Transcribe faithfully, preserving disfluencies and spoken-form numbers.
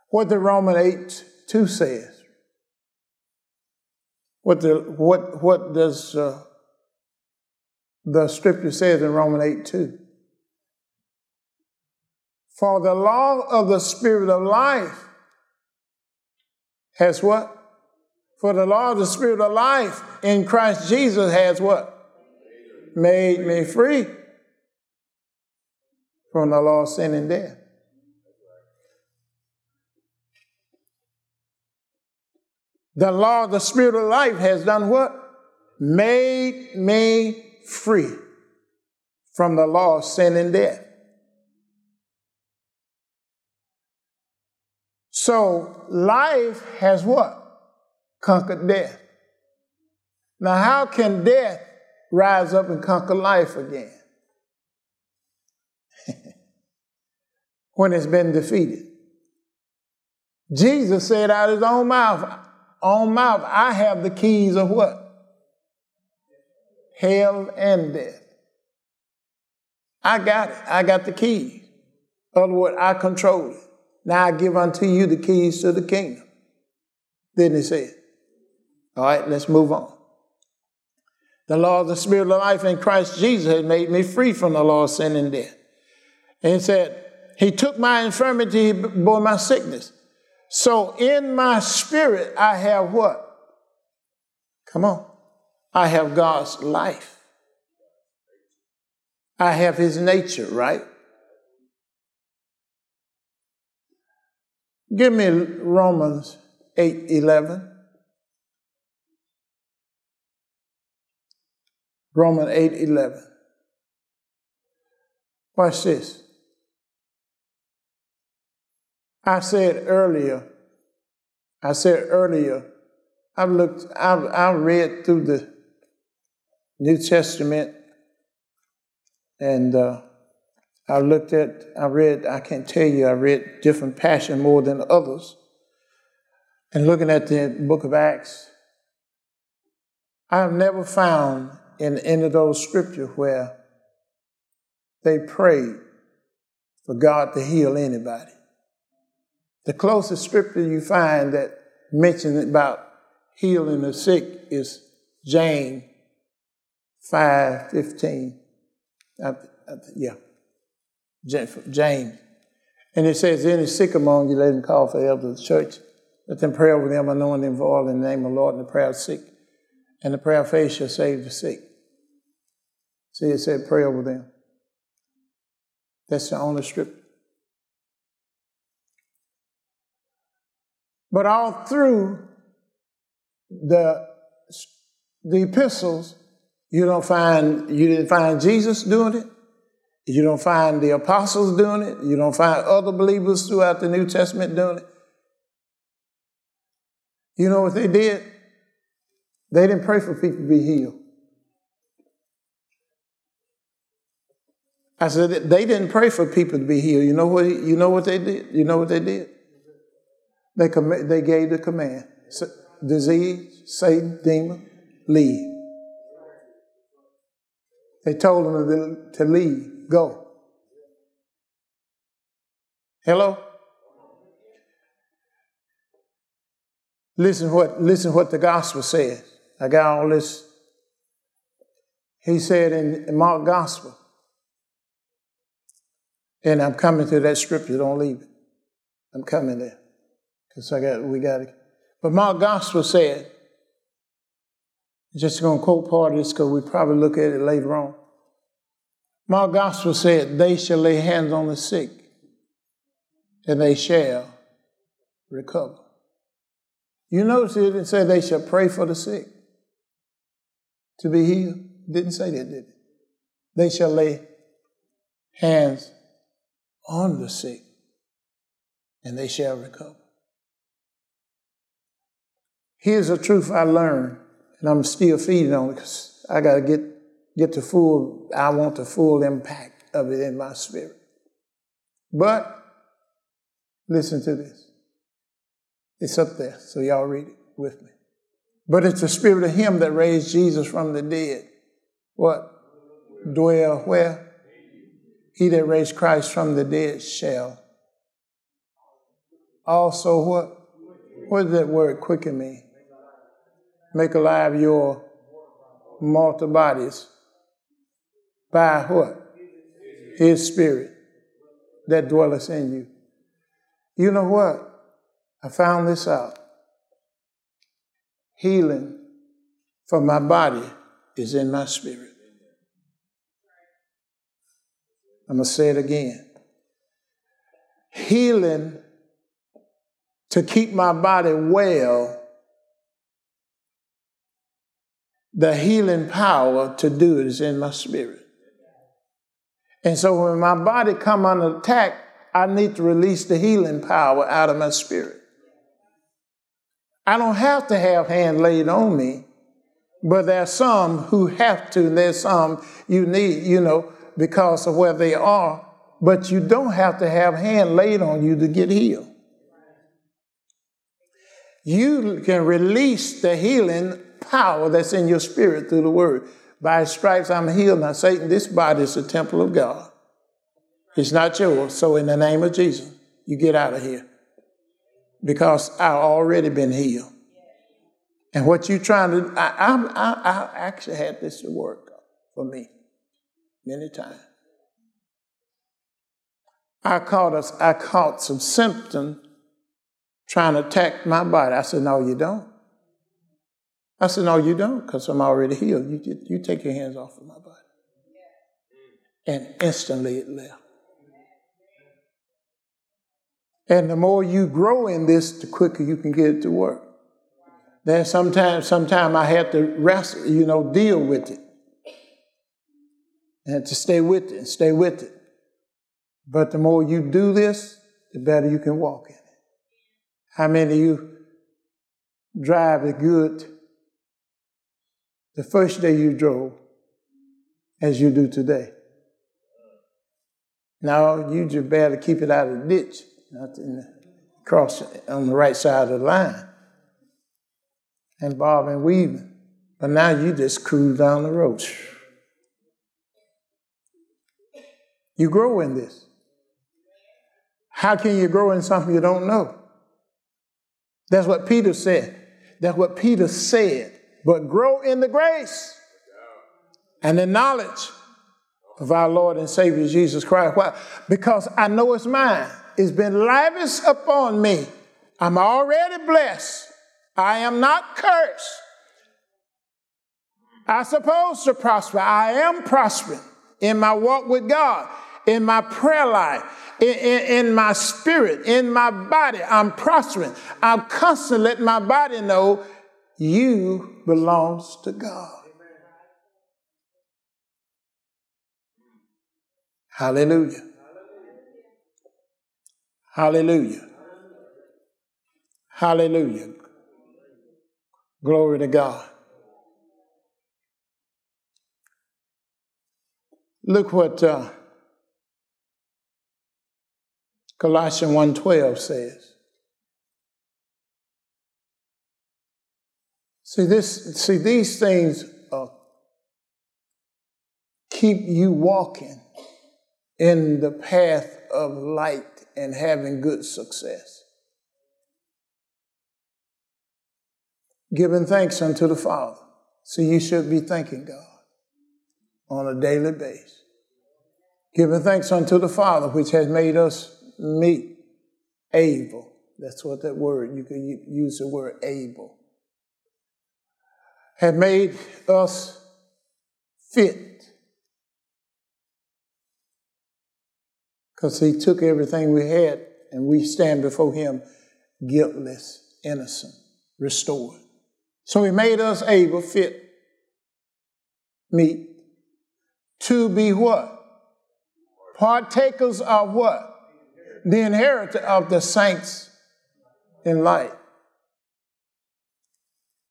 what the Romans eight two says. What the what what does uh, the scripture says in Romans eight two? For the law of the Spirit of life has what? For the law of the Spirit of life in Christ Jesus has what? Made me free from the law of sin and death. The law of the Spirit of life has done what? Made me free from the law of sin and death. So life has what? Conquered death. Now how can death rise up and conquer life again when it's been defeated? Jesus said out of his own mouth, own mouth, I have the keys of what? Hell and death. I got it. I got the keys. In other words, I control it. Now I give unto you the keys to the kingdom. Didn't he say it? All right, let's move on. The law of the Spirit of life in Christ Jesus has made me free from the law of sin and death. And he said, he took my infirmity, he bore my sickness. So in my spirit, I have what? Come on. I have God's life. I have his nature, right? Give me Romans eight eleven. Romans eight eleven. Watch this. I said earlier, I said earlier, I've looked, I've, I've read through the New Testament, and uh, I looked at, I read, I can't tell you, I read different passion more than others. And looking at the book of Acts, I've never found in any of those scriptures where they prayed for God to heal anybody. The closest scripture you find that mentions about healing the sick is James five fifteen. I, I, yeah, James. And it says, any sick among you, let him call for the elders of the church. Let them pray over them, anoint them for all in the name of the Lord, and the prayer of the sick. And the prayer of faith shall save the sick. See, it said pray over them. That's the only scripture. But all through the, the epistles, you don't find, you didn't find Jesus doing it. You don't find the apostles doing it. You don't find other believers throughout the New Testament doing it. You know what they did? They didn't pray for people to be healed. I said they didn't pray for people to be healed. You know what? You know what they did? You know what they did? They comm- they gave the command: disease, Satan, demon, leave. They told them to leave, go. Hello? Listen what listen what the gospel says. I got all this. He said in Mark Gospel, and I'm coming to that scripture. Don't leave it. I'm coming there. Because I got, we got it. But Mark Gospel said, just going to quote part of this because we probably look at it later on. Mark Gospel said, they shall lay hands on the sick and they shall recover. You notice it didn't say they shall pray for the sick to be healed. Didn't say that, did it? They shall lay hands on the sick and they shall recover. Here's the truth I learned, and I'm still feeding on it because I got to get, get the full, I want the full impact of it in my spirit. But listen to this. It's up there, so y'all read it with me. But it's the spirit of him that raised Jesus from the dead. What? Dwell where? He that raised Christ from the dead shall Also what? What does that word quicken mean? Make alive your mortal bodies by what? His Spirit that dwelleth in you. You know what? I found this out. Healing for my body is in my spirit. I'm going to say it again. Healing to keep my body well, the healing power to do it is in my spirit. And so when my body come under attack, I need to release the healing power out of my spirit. I don't have to have hand laid on me, but there's some who have to, and there's some you need, you know, because of where they are, but you don't have to have hand laid on you to get healed. You can release the healing power that's in your spirit through the word. By his stripes I'm healed. Now, Satan, this body is the temple of God. It's not yours. So in the name of Jesus, you get out of here. Because I've already been healed. And what you're trying to, I, I, I, I actually had this to work for me many times. I caught us, I caught some symptoms trying to attack my body. I said, no, you don't. I said, no, you don't, because I'm already healed. You, you take your hands off of my body. And instantly it left. And the more you grow in this, the quicker you can get it to work. Then sometimes, sometimes I had to wrestle, you know, deal with it. And to stay with it and stay with it. But the more you do this, the better you can walk in it. How many of you drive as good the first day you drove as you do today? Now, you just better keep it out of the ditch. Not in the, cross on the right side of the line and bob and weaving. But now you just cruise down the road. You grow in this. How can you grow in something you don't know? That's what Peter said. That's what Peter said. But grow in the grace and the knowledge of our Lord and Savior Jesus Christ. Why? Because I know it's mine. It's been lavished upon me. I'm already blessed. I am not cursed. I'm supposed to prosper. I am prospering in my walk with God, in my prayer life, in, in, in my spirit, in my body. I'm prospering. I'm constantly letting my body know you belongs to God. Hallelujah. Hallelujah. Hallelujah. Glory to God. Look what uh, Colossians one twelve says. See this. See these things uh, keep you walking in the path of light and having good success. Giving thanks unto the Father. So you should be thanking God on a daily basis. Giving thanks unto the Father, which has made us meet, able. That's what that word, you can use the word able. Have made us fit. Because he took everything we had and we stand before him guiltless, innocent, restored. So he made us able, fit, meet, to be what? Partakers of what? The inheritance of the saints in light.